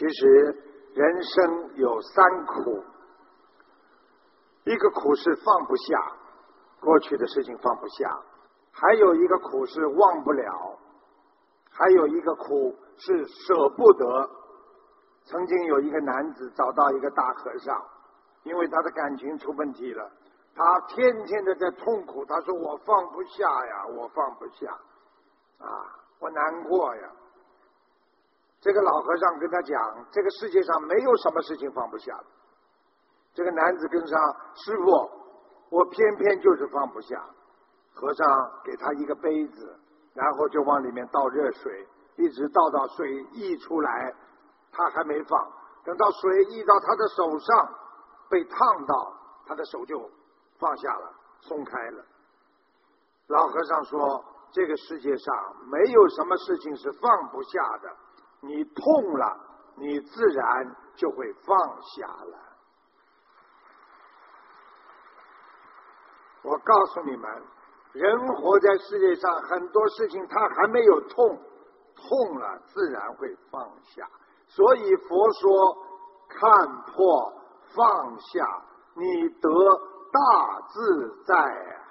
其实人生有三苦，一个苦是放不下，过去的事情放不下，还有一个苦是忘不了，还有一个苦是舍不得。曾经有一个男子找到一个大和尚，因为他的感情出问题了，他天天的在痛苦，他说我放不下呀，我放不下我难过呀。这个老和尚跟他讲，这个世界上没有什么事情放不下的。这个男子跟上，师父，我偏偏就是放不下。和尚给他一个杯子，然后就往里面倒热水，一直倒到水溢出来，他还没放，等到水溢到他的手上，被烫到，他的手就放下了，松开了。老和尚说，这个世界上没有什么事情是放不下的，你痛了，你自然就会放下了。我告诉你们，人活在世界上，很多事情他还没有痛，痛了自然会放下。所以佛说，看破放下，你得大自在